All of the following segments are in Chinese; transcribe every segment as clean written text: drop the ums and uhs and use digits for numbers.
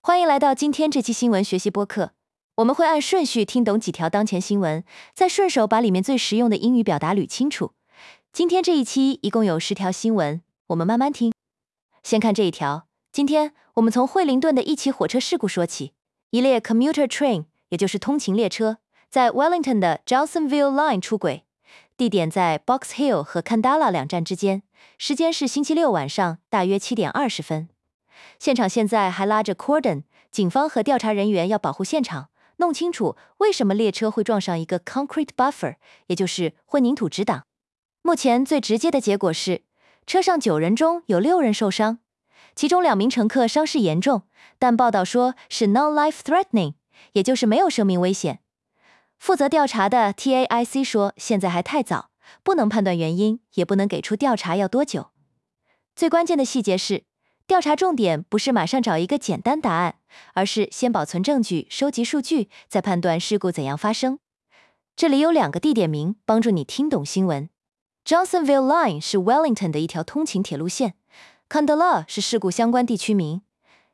欢迎来到今天这期新闻学习播客，我们会按顺序听懂几条当前新闻，再顺手把里面最实用的英语表达捋清楚。今天这一期一共有10条新闻，我们慢慢听。先看这一条，今天我们从惠灵顿的一起火车事故说起。一列 commuter train， 也就是通勤列车，在 Wellington 的 Johnsonville Line 出轨，地点在 Box Hill 和 Kandala 两站之间，时间是星期六晚上大约7点20分。现场现在还拉着 cordon， 警方和调查人员要保护现场，弄清楚为什么列车会撞上一个 concrete buffer， 也就是混凝土直挡。目前最直接的结果是，车上9人中有6人受伤，其中2名乘客伤势严重，但报道说是 non-life-threatening， 也就是没有生命危险。负责调查的 TAIC 说，现在还太早，不能判断原因，也不能给出调查要多久。最关键的细节是，调查重点不是马上找一个简单答案，而是先保存证据，收集数据，再判断事故怎样发生。这里有2个地点名，帮助你听懂新闻。Johnsonville Line 是 Wellington 的一条通勤铁路线， Kandala 是事故相关地区名。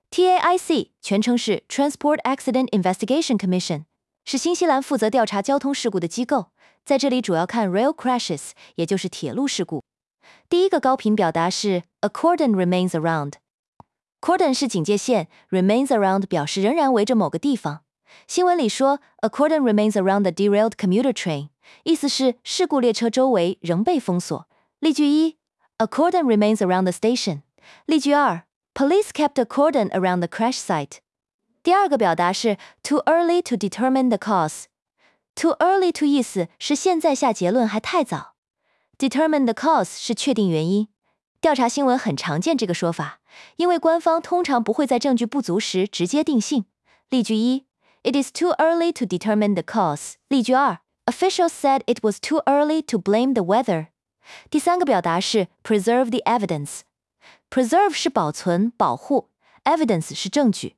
TAIC 全称是 Transport Accident Investigation Commission， 是新西兰负责调查交通事故的机构，在这里主要看 rail crashes， 也就是铁路事故。第一个高频表达是 A cordon remains around。Cordon 是警戒线， remains around 表示仍然围着某个地方。新闻里说 A cordon remains around the derailed commuter train， 意思是事故列车周围仍被封锁。例句1 A cordon remains around the station。 例句2 Police kept a cordon around the crash site。 第二个表达是 Too early to determine the cause。 Too early to 意思是现在下结论还太早， Determine the cause 是确定原因。调查新闻很常见这个说法，因为官方通常不会在证据不足时直接定性。例句1 It is too early to determine the cause。 例句2 Officials said it was too early to blame the weather。 第三个表达是 Preserve the evidence。 Preserve 是保存、保护， Evidence 是证据。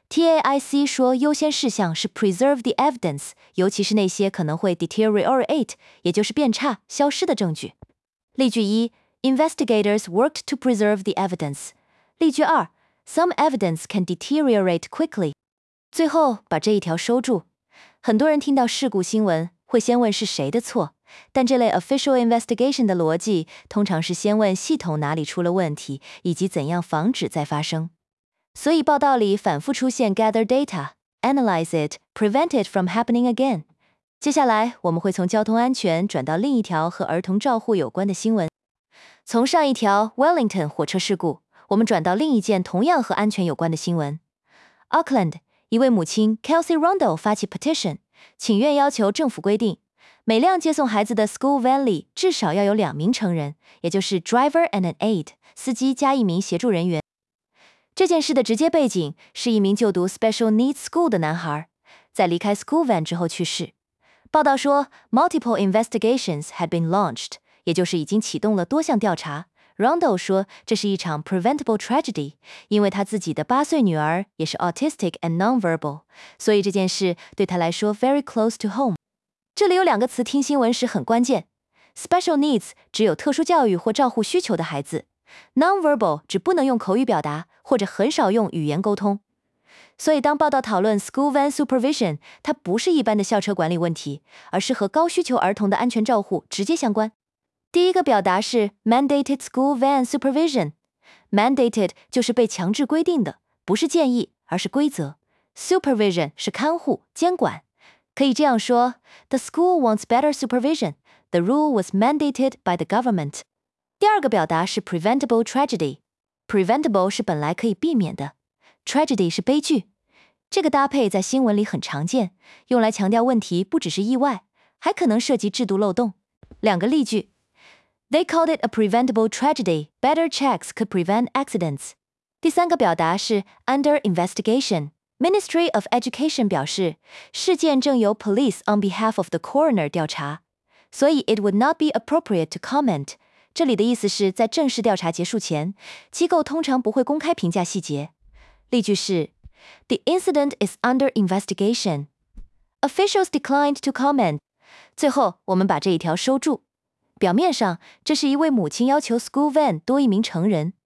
TAIC 说优先事项是 Preserve the evidence， 尤其是那些可能会 deteriorate， 也就是变差、消失的证据。例句1 Investigators worked to preserve the evidence。 例句2 Some evidence can deteriorate quickly。 最后把这一条收住。很多人听到事故新闻会先问是谁的错，但这类 official investigation 的逻辑通常是先问系统哪里出了问题，以及怎样防止再发生。所以报道里反复出现 gather data, analyze it, prevent it from happening again。 接下来我们会从交通安全转到另一条和儿童照护有关的新闻。从上一条 Wellington 火车事故，我们转到另一件同样和安全有关的新闻。Auckland 一位母亲 Kelsey Rondo 发起 petition， 请愿要求政府规定，每辆接送孩子的 school van 里至少要有2名成人，也就是 driver and an aide， 司机加1名协助人员。这件事的直接背景是一名就读 special needs school 的男孩，在离开 school van 之后去世。报道说 multiple investigations had been launched，也就是已经启动了多项调查。Rondo 说这是一场 preventable tragedy， 因为他自己的8岁女儿也是 autistic and nonverbal， 所以这件事对他来说 very close to home。 这里有2个词听新闻时很关键， special needs 指有特殊教育或照护需求的孩子， nonverbal 指不能用口语表达或者很少用语言沟通。所以当报道讨论 school van supervision， 它不是一般的校车管理问题，而是和高需求儿童的安全照护直接相关。第一个表达是 mandated school van supervision。 mandated 就是被强制规定的，不是建议，而是规则。 supervision 是看护、监管。可以这样说 The school wants better supervision. The rule was mandated by the government。 第二个表达是 preventable tragedy。 preventable 是本来可以避免的， tragedy 是悲剧。这个搭配在新闻里很常见，用来强调问题不只是意外，还可能涉及制度漏洞。2个例句They called it a preventable tragedy. Better checks could prevent accidents. 第三个表达是 under investigation。 Ministry of Education 表示，事件正由 police on behalf of the coroner 调查，所以 it would not be appropriate to comment。 这里的意思是在正式调查结束前，机构通常不会公开评价细节。例句是 The incident is under investigation. Officials declined to comment。 最后我们把这一条收住。表面上，这是一位母亲要求 school van 多1名成人，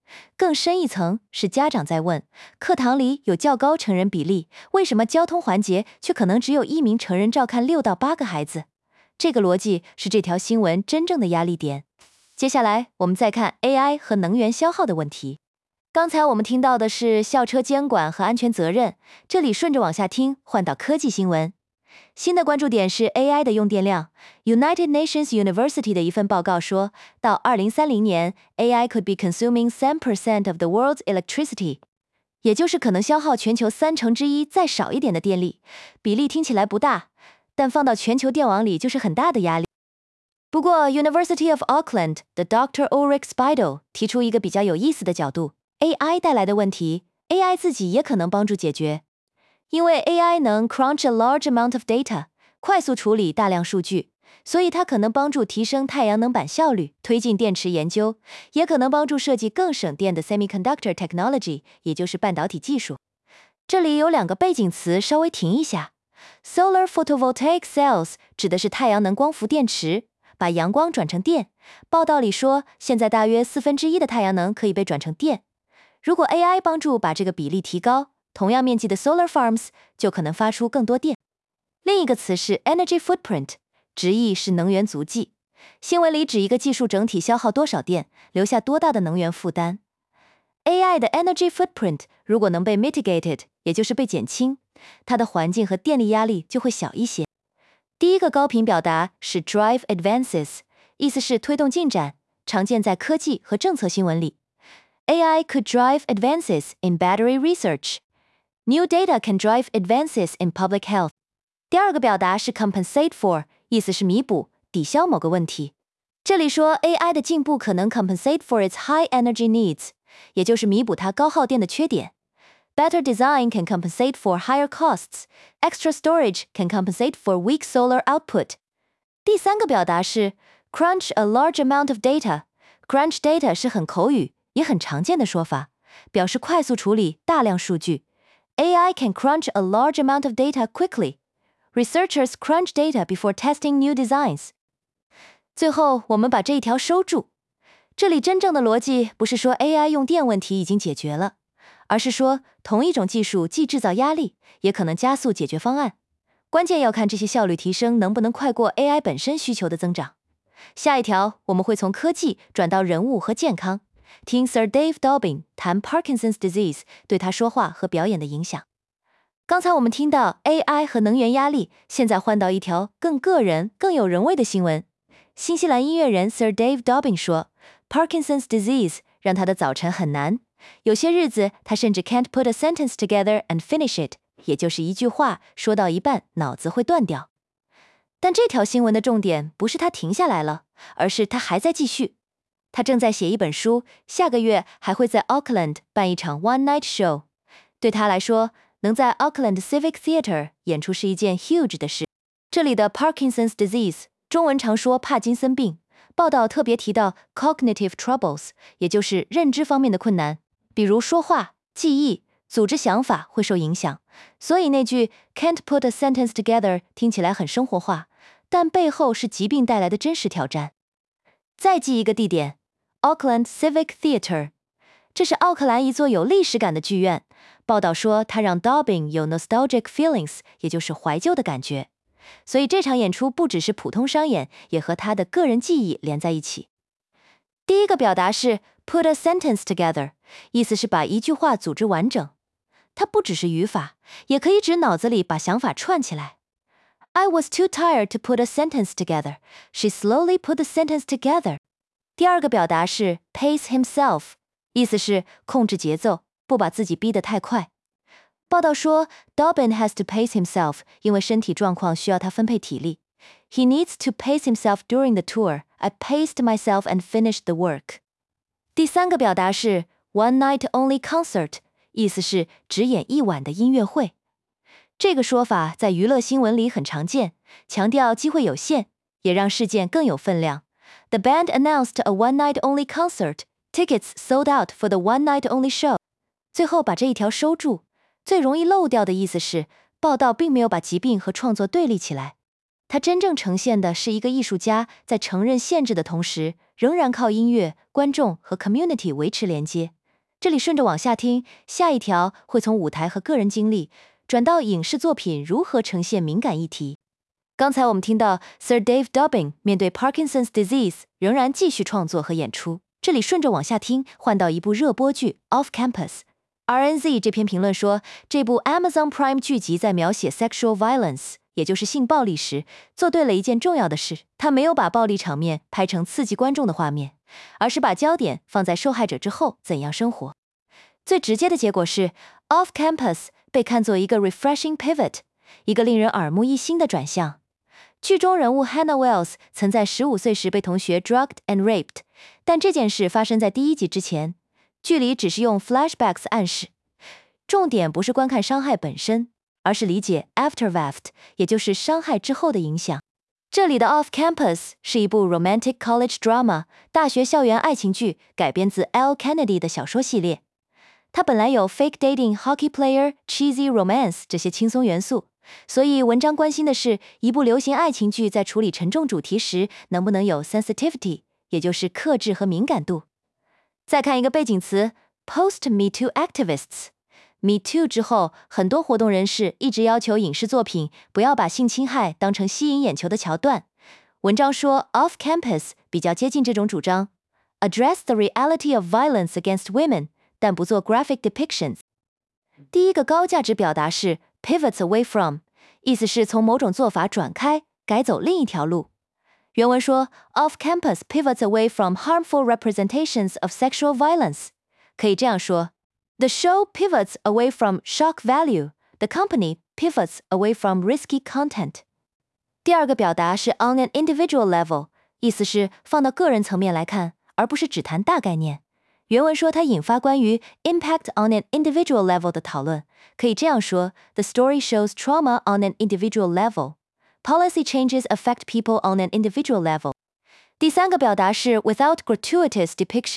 更深一层是家长在问，课堂里有较高成人比例，为什么交通环节却可能只有1名成人照看6到8个孩子？这个逻辑是这条新闻真正的压力点。接下来我们再看 AI 和能源消耗的问题。刚才我们听到的是校车监管和安全责任，这里顺着往下听，换到科技新闻。新的关注点是 AI 的用电量。United Nations University 的一份报告说，到2030年 ，AI could be consuming 3% of the world's electricity， 也就是可能消耗全球1/3再少一点的电力。比例听起来不大，但放到全球电网里就是很大的压力。不过 University of Auckland 的 Dr. Ulrich Speidel 提出一个比较有意思的角度， AI 带来的问题 ，AI 自己也可能帮助解决。因为 AI 能 crunch a large amount of data， 快速处理大量数据，所以它可能帮助提升太阳能板效率，推进电池研究，也可能帮助设计更省电的 semiconductor technology， 也就是半导体技术。这里有2个背景词，稍微停一下。Solar photovoltaic cells 指的是太阳能光伏电池，把阳光转成电。报道里说，现在大约1/4的太阳能可以被转成电。如果 AI 帮助把这个比例提高，同样面积的 solar farms 就可能发出更多电。另一个词是 energy footprint， 直译是能源足迹。新闻里指一个技术整体消耗多少电，留下多大的能源负担。AI 的 energy footprint 如果能被 mitigated， 也就是被减轻，它的环境和电力压力就会小一些。第一个高频表达是 drive advances， 意思是推动进展，常见在科技和政策新闻里。AI could drive advances in battery research。New data can drive advances in public health。第二个表达是 compensate for， 意思是弥补、抵消某个问题。这里说 AI 的进步可能 compensate for its high energy needs， 也就是弥补它高耗电的缺点。Better design can compensate for higher costs. Extra storage can compensate for weak solar output. 第三个表达是 crunch a large amount of data。Crunch data 是很口语也很常见的说法，表示快速处理大量数据。AI can crunch a large amount of data quickly. Researchers crunch data before testing new designs. 最后，我们把这一条收住。这里真正的逻辑不是说 AI 用电问题已经解决了，而是说同一种技术既制造压力，也可能加速解决方案。关键要看这些效率提升能不能快过 AI 本身需求的增长。下一条，我们会从科技转到人物和健康。听 Sir Dave Dobbin 谈 Parkinson's disease 对他说话和表演的影响。刚才我们听到 AI 和能源压力，现在换到一条更个人、更有人味的新闻。新西兰音乐人 Sir Dave Dobbin 说 Parkinson's disease 让他的早晨很难，有些日子他甚至 can't put a sentence together and finish it， 也就是一句话说到一半脑子会断掉。但这条新闻的重点不是他停下来了，而是他还在继续。他正在写一本书，下个月还会在 Auckland 办一场 One Night Show。对他来说，能在 Auckland Civic Theatre 演出是一件 huge 的事。这里的 Parkinson's disease 中文常说帕金森病，报道特别提到 cognitive troubles， 也就是认知方面的困难，比如说话、记忆、组织想法会受影响。所以那句 can't put a sentence together 听起来很生活化，但背后是疾病带来的真实挑战。再记一个地点Auckland Civic Theatre， 这是奥克兰一座有历史感的剧院。报道说，它让 Dobbin 有 nostalgic feelings， 也就是怀旧的感觉。所以这场演出不只是普通商演，也和他的个人记忆连在一起。第一个表达是 put a sentence together， 意思是把一句话组织完整。它不只是语法，也可以指脑子里把想法串起来。I was too tired to put a sentence together. She slowly put the sentence together. 第二个表达是 pace himself， 意思是控制节奏，不把自己逼得太快。报道说 Dobbin has to pace himself， 因为身体状况需要他分配体力。He needs to pace himself during the tour. I paced myself and finished the work. 第三个表达是 one night only concert， 意思是只演一晚的音乐会。这个说法在娱乐新闻里很常见，强调机会有限，也让事件更有分量。The band announced a one-night-only concert. Tickets sold out for the one-night-only show. 最后把这一条收住。最容易漏掉的意思是，报道并没有把疾病和创作对立起来。它真正呈现的是一个艺术家在承认限制的同时，仍然靠音乐、观众和 community 维持连接。 这里顺着往下听，下一条会从舞台和个人经历转到影视作品如何呈现敏感议题。刚才我们听到 Sir Dave Dobbin 面对 Parkinson's disease 仍然继续创作和演出。这里顺着往下听，换到一部热播剧 Off Campus。RNZ 这篇评论说，这部 Amazon Prime 剧集在描写 sexual violence， 也就是性暴力时，做对了一件重要的事，他没有把暴力场面拍成刺激观众的画面，而是把焦点放在受害者之后怎样生活。最直接的结果是 Off Campus 被看作一个 refreshing pivot， 一个令人耳目一新的转向。剧中人物 Hannah Wells 曾在15岁时被同学 drugged and raped， 但这件事发生在第1集之前，剧里只是用 flashbacks 暗示。重点不是观看伤害本身，而是理解 aftermath， 也就是伤害之后的影响。这里的 Off Campus 是一部 romantic college drama 大学校园爱情剧，改编自 L. Kennedy 的小说系列。它本来有 fake dating, hockey player, cheesy romance 这些轻松元素，所以文章关心的是一部流行爱情剧在处理沉重主题时能不能有 sensitivity， 也就是克制和敏感度。再看一个背景词 Post Me Too Activists。Me Too 之后，很多活动人士一直要求影视作品不要把性侵害当成吸引眼球的桥段。文章说 Off Campus 比较接近这种主张 ，address the reality of violence against women， 但不做 graphic depictions。第一个高价值表达是 pivots away from， 意思是从某种做法转开，改走另一条路。原文说 Off Campus pivots away from harmful representations of sexual violence， 可以这样说 The show pivots away from shock value, the company pivots away from risky content。 第二个表达是 on an individual level， 意思是放到个人层面来看，而不是只谈大概念。原文说它引发关于 impact on an individual level 的讨论，可以这样说 The story shows trauma on an individual level。Policy changes affect people on an individual level。 第三个表达是 without gratuitous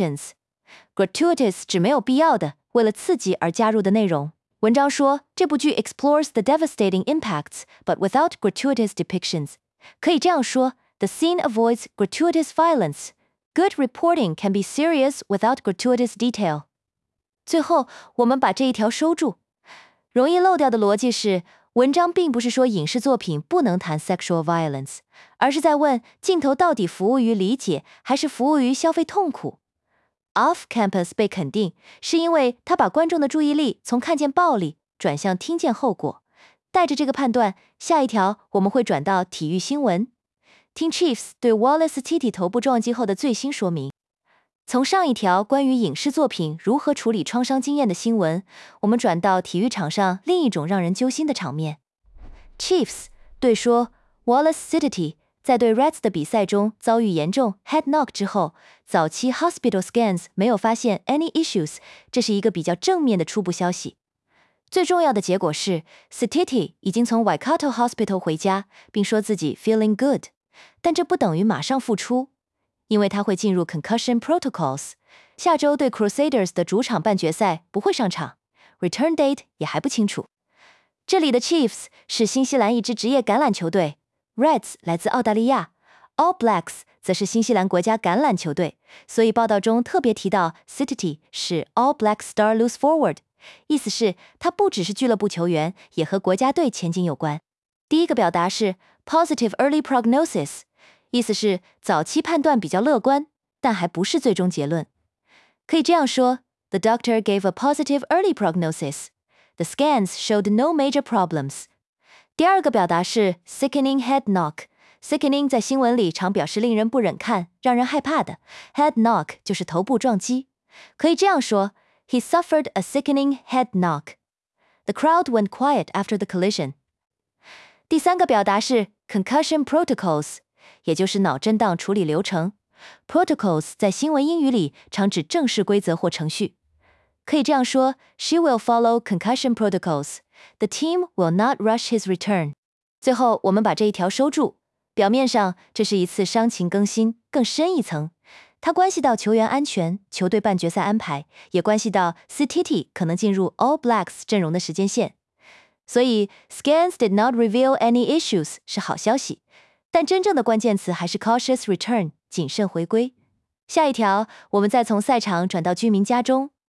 depictions。gratuitous 指没有必要的，为了刺激而加入的内容。文章说这部剧 explores the devastating impacts, but without gratuitous depictions。 可以这样说 The scene avoids gratuitous violence. Good reporting can be serious without gratuitous detail。 最后，我们把这一条收住。容易漏掉的逻辑是文章并不是说影视作品不能谈 sexual violence， 而是在问镜头到底服务于理解，还是服务于消费痛苦。Off Campus 被肯定，是因为他把观众的注意力从看见暴力转向听见后果。带着这个判断，下一条我们会转到体育新闻，听 Chiefs 对 Wallace Titi 头部撞击后的最新说明。从上一条关于影视作品如何处理创伤经验的新闻，我们转到体育场上另一种让人揪心的场面。Chiefs 队说 Wallace Titi 在对 Reds 的比赛中遭遇严重 head knock 之后，早期 hospital scans 没有发现 any issues， 这是一个比较正面的初步消息。最重要的结果是 Titi 已经从 Waikato Hospital 回家，并说自己 feeling good， 但这不等于马上复出，因为他会进入 concussion protocols， 下周对 Crusaders 的主场半决赛不会上场， return date 也还不清楚。这里的 Chiefs 是新西兰一支职业橄榄球队， Reds 来自澳大利亚， All Blacks 则是新西兰国家橄榄球队，所以报道中特别提到 Titi 是 All Black Star Loose Forward， 意思是他不只是俱乐部球员，也和国家队前景有关。第一个表达是 positive early prognosis， 意思是早期判断比较乐观，但还不是最终结论。可以这样说 The doctor gave a positive early prognosis. The scans showed no major problems. 第二个表达是 sickening head knock。Sickening 在新闻里常表示令人不忍看，让人害怕的。Head knock 就是头部撞击。可以这样说 He suffered a sickening head knock. The crowd went quiet after the collision. 第三个表达是 concussion protocols， 也就是脑震荡处理流程。Protocols 在新闻英语里常指正式规则或程序。可以这样说 She will follow concussion protocols. The team will not rush his return. 最后，我们把这一条收住。表面上，这是一次伤情更新，更深一层。它关系到球员安全、球队半决赛安排，也关系到 Titi 可能进入 All Blacks 阵容的时间线。所以 scans did not reveal any issues 是好消息，但真正的关键词还是 cautious return 谨慎回归。下一条，我们再从赛场转到居民家中。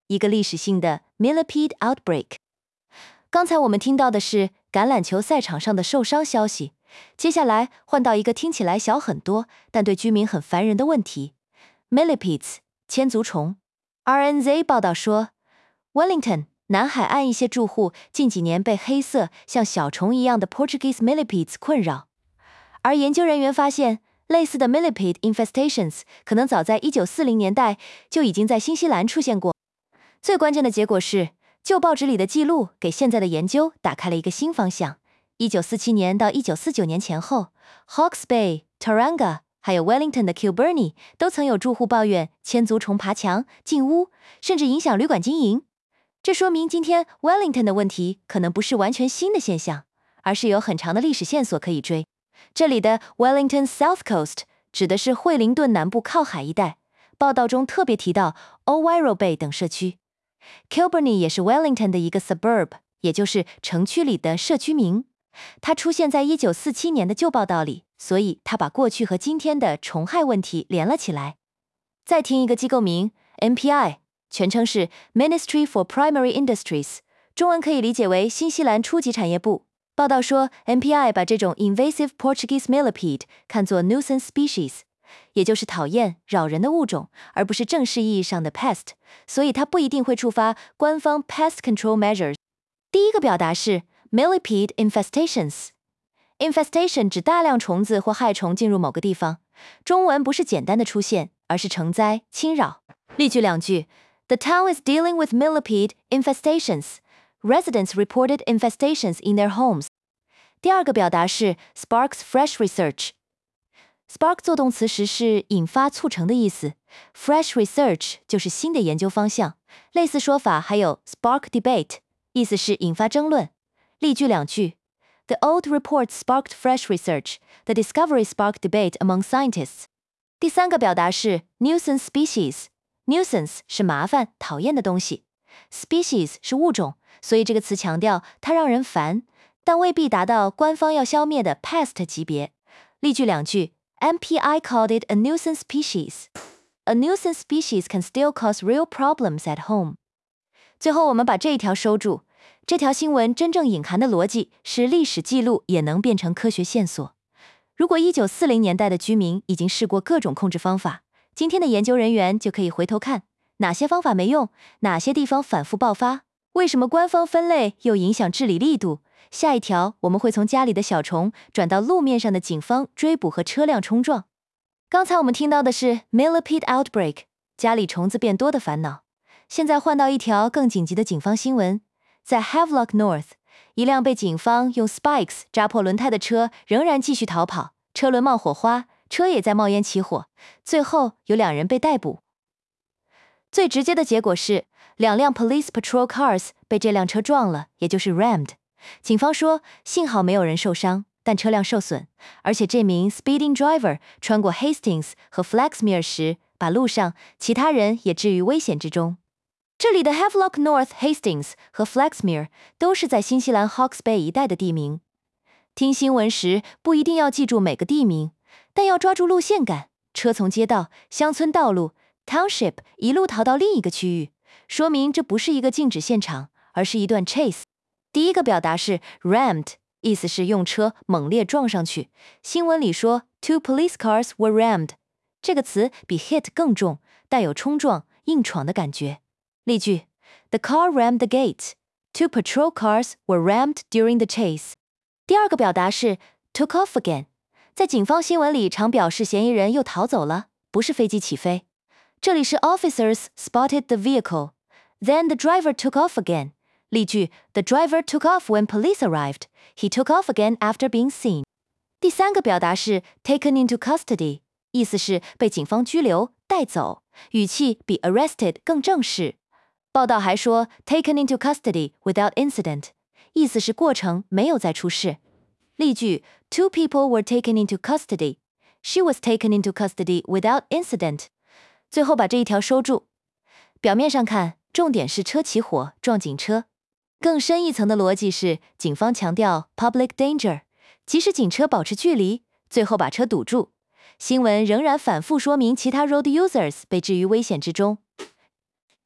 一个历史性的 millipede outbreak。刚才我们听到的是橄榄球赛场上的受伤消息，接下来换到一个听起来小很多，但对居民很烦人的问题 ：millipedes 千足虫。RNZ 报道说 ，Wellington 南海岸一些住户近几年被黑色像小虫一样的 Portuguese millipedes 困扰，而研究人员发现，类似的 millipede infestations 可能早在1940年代就已经在新西兰出现过。最关键的结果是，旧报纸里的记录给现在的研究打开了一个新方向。1947年到1949年前后 ，Hawke's Bay、Tauranga 还有 Wellington 的 Kilbirnie 都曾有住户抱怨千足虫爬墙、进屋，甚至影响旅馆经营。这说明今天 Wellington 的问题可能不是完全新的现象，而是有很长的历史线索可以追。这里的 Wellington South Coast 指的是惠灵顿南部靠海一带，报道中特别提到 O'Wairo Bay 等社区。Kilbirnie 也是 Wellington 的一个 suburb， 也就是城区里的社区名。它出现在1947年的旧报道里，所以它把过去和今天的虫害问题连了起来。再听一个机构名 MPI， 全称是 Ministry for Primary Industries， 中文可以理解为新西兰初级产业部。报道说 MPI 把这种 invasive Portuguese millipede 看作 nuisance species， 也就是讨厌、扰人的物种，而不是正式意义上的 pest， 所以它不一定会触发官方 pest control measures。第一个表达是 millipede infestations。infestation 指大量虫子或害虫进入某个地方，中文不是简单的出现，而是承载、侵扰。例句两句 ：The town is dealing with millipede infestations。Residents reported infestations in their homes。第二个表达是 sparks fresh research。spark 做动词时是引发、促成的意思 ，fresh research 就是新的研究方向。类似说法还有 spark debate， 意思是引发争论。例句两句 ：The old report sparked fresh research. The discovery sparked debate among scientists。第三个表达是 nuisance species。nuisance 是麻烦、讨厌的东西 ，species 是物种，所以这个词强调它让人烦，但未必达到官方要消灭的 pest 级别。例句两句 ：MPI called it a nuisance species. A nuisance species can still cause real problems at home. 最后，我们把这一条收住。这条新闻真正隐含的逻辑是历史记录也能变成科学线索。如果1940年代的居民已经试过各种控制方法，今天的研究人员就可以回头看哪些方法没用，哪些地方反复爆发，为什么官方分类又影响治理力度。下一条我们会从家里的小虫转到路面上的警方追捕和车辆冲撞。刚才我们听到的是 millipede outbreak， 家里虫子变多的烦恼。现在换到一条更紧急的警方新闻，在 Havelock North， 一辆被警方用 spikes 扎破轮胎的车仍然继续逃跑，车轮冒火花，车也在冒烟起火，最后有2人被逮捕。最直接的结果是2辆 police patrol cars 被这辆车撞了，也就是 rammed。警方说幸好没有人受伤，但车辆受损，而且这名 speeding driver 穿过 Hastings 和 Flaxmere 时，把路上其他人也置于危险之中。这里的 Havelock North、Hastings 和 Flaxmere 都是在新西兰 Hawke's Bay 一带的地名。听新闻时不一定要记住每个地名，但要抓住路线感，车从街道、乡村道路、township 一路逃到另一个区域，说明这不是一个静止现场，而是一段 chase。第一个表达是 rammed， 意思是用车猛烈撞上去。新闻里说 two police cars were rammed， 这个词比 hit 更重，带有冲撞、硬闯的感觉。例句 ：The car rammed the gate. Two patrol cars were rammed during the chase. 第二个表达是 took off again， 在警方新闻里常表示嫌疑人又逃走了，不是飞机起飞。这里是 officers spotted the vehicle. Then the driver took off again. 例句 ：The driver took off when police arrived. He took off again after being seen. 第三个表达是 taken into custody， 意思是被警方拘留、带走，语气比 arrested 更正式。报道还说 taken into custody without incident， 意思是过程没有再出事。例句 ：Two people were taken into custody. She was taken into custody without incident. 最后把这一条收住。表面上看，重点是车起火撞警车。更深一层的逻辑是，警方强调 public danger， 即使警车保持距离，最后把车堵住。新闻仍然反复说明其他 road users 被置于危险之中。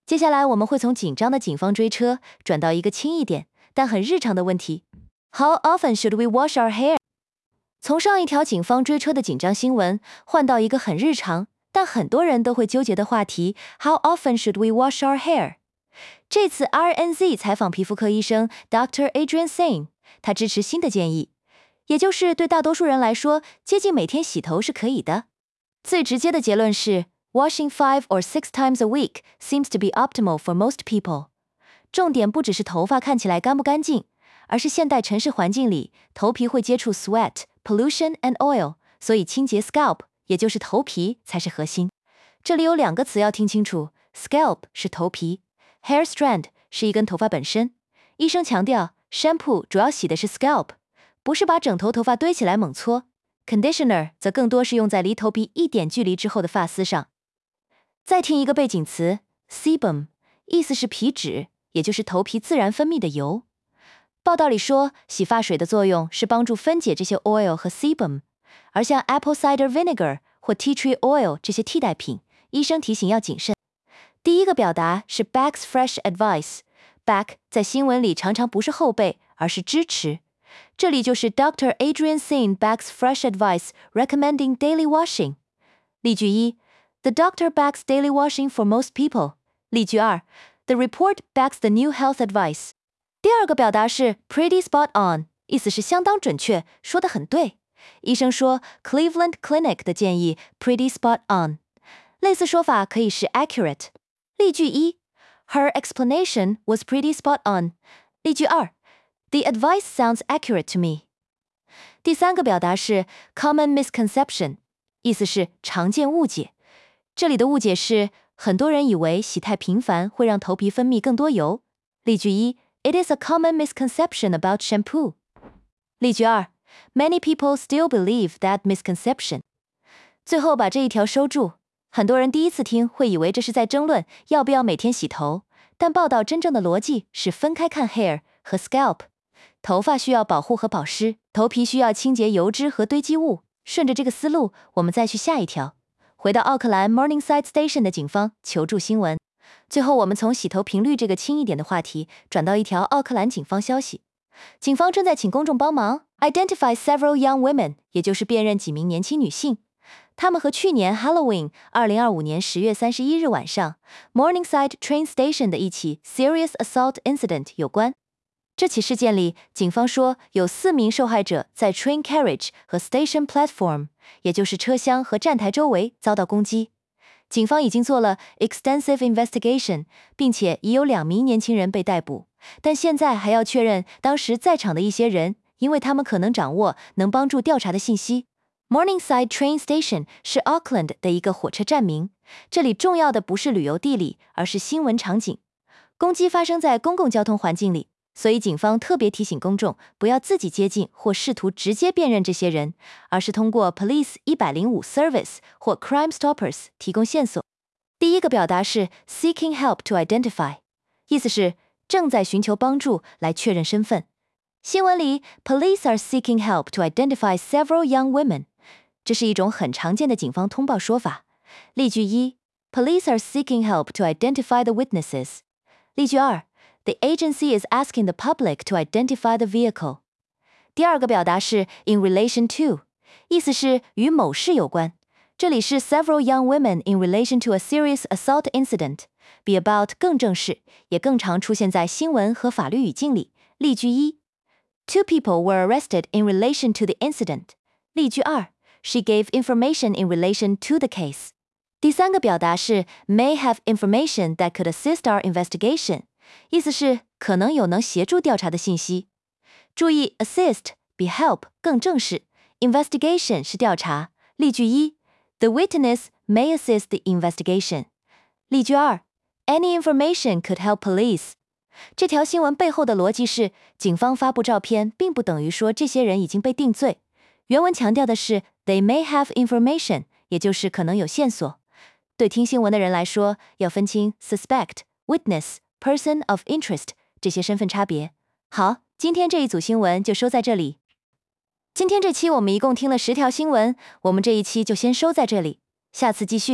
接下来我们会从紧张的警方追车转到一个轻一点但很日常的问题 ：How often should we wash our hair？ 从上一条警方追车的紧张新闻换到一个很日常但很多人都会纠结的话题 ：How often should we wash our hair？ 这次 RNZ 采访皮肤科医生 Dr. Adrian Sain， 他支持新的建议，也就是对大多数人来说，接近每天洗头是可以的。最直接的结论是 Washing 5 or 6 times a week seems to be optimal for most people。 重点不只是头发看起来干不干净，而是现代城市环境里，头皮会接触 sweat、pollution and oil， 所以清洁 scalp， 也就是头皮才是核心。这里有2个词要听清楚 ，scalp 是头皮 ，hair strand 是一根头发本身。医生强调 ，shampoo 主要洗的是 scalp， 不是把整头头发堆起来猛搓。Conditioner 则更多是用在离头皮一点距离之后的发丝上。再听一个背景词 sebum， 意思是皮脂，也就是头皮自然分泌的油。报道里说，洗发水的作用是帮助分解这些 oil 和 sebum， 而像 apple cider vinegar 或 tea tree oil 这些替代品，医生提醒要谨慎。第一个表达是 back's fresh advice，back 在新闻里常常不是后背，而是支持。这里就是 Dr. Adrian Sain Back's fresh advice recommending daily washing。 例句1 The doctor backs daily washing for most people。 例句2 The report backs the new health advice。 第二个表达是 pretty spot on， 意思是相当准确，说得很对。医生说 Cleveland Clinic 的建议 pretty spot on。 类似说法可以是 accurate。 例句1 Her explanation was pretty spot on。 例句2The advice sounds accurate to me。 第三个表达是 common misconception， 意思是常见误解。这里的误解是很多人以为洗太频繁会让头皮分泌更多油。例句1 It is a common misconception about shampoo。 例句2 Many people still believe that misconception。 最后把这一条收住，很多人第一次听会以为这是在争论要不要每天洗头，但报道真正的逻辑是分开看 hair 和 scalp。头发需要保护和保湿，头皮需要清洁油脂和堆积物。顺着这个思路，我们再去下一条。回到奥克兰 Morningside Station 的警方求助新闻。最后，我们从洗头频率这个轻一点的话题，转到一条奥克兰警方消息。警方正在请公众帮忙 identify several young women， 也就是辨认几名年轻女性。她们和去年 Halloween 2025年10月31日晚上 Morningside Train Station 的一起 serious assault incident 有关。这起事件里，警方说有4名受害者在 train carriage 和 station platform， 也就是车厢和站台周围遭到攻击。警方已经做了 extensive investigation， 并且已有2名年轻人被逮捕，但现在还要确认当时在场的一些人，因为他们可能掌握能帮助调查的信息。Morningside Train Station 是 Auckland 的一个火车站名，这里重要的不是旅游地理，而是新闻场景。攻击发生在公共交通环境里，所以警方特别提醒公众不要自己接近或试图直接辨认这些人，而是通过 Police 105 Service 或 Crime Stoppers 提供线索。第一个表达是 seeking help to identify， 意思是正在寻求帮助来确认身份。新闻里 Police are seeking help to identify several young women， 这是一种很常见的警方通报说法。例句1 Police are seeking help to identify the witnesses。 例句2The agency is asking the public to identify the vehicle。 第二个表达是 in relation to， 意思是与某事有关。这里是 several young women in relation to a serious assault incident， 比 about 更正式，也更常出现在新闻和法律语境里。例句1 Two people were arrested in relation to the incident。 例句2 She gave information in relation to the case。 第三个表达是 may have information that could assist our investigation，意思是可能有能协助调查的信息。注意 assist 比 help 更正式 ，investigation 是调查。例句1 The witness may assist the investigation。 例句2 Any information could help police。 这条新闻背后的逻辑是，警方发布照片并不等于说这些人已经被定罪。原文强调的是 they may have information， 也就是可能有线索。对听新闻的人来说，要分清 suspect、witness、person of interest 这些身份差别。好，今天这一组新闻就收在这里。今天这期我们一共听了10条新闻，我们这一期就先收在这里，下次继续。